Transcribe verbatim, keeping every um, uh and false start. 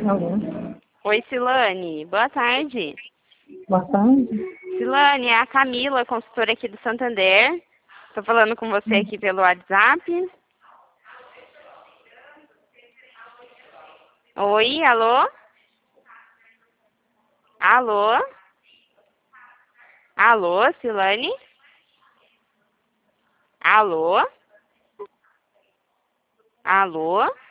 Alô? Oi, Silane. Boa tarde. Boa tarde. Silane, é a Camila, consultora aqui do Santander. Estou falando com você aqui pelo WhatsApp. Oi, alô? Alô? Alô, Silane? Alô? Alô?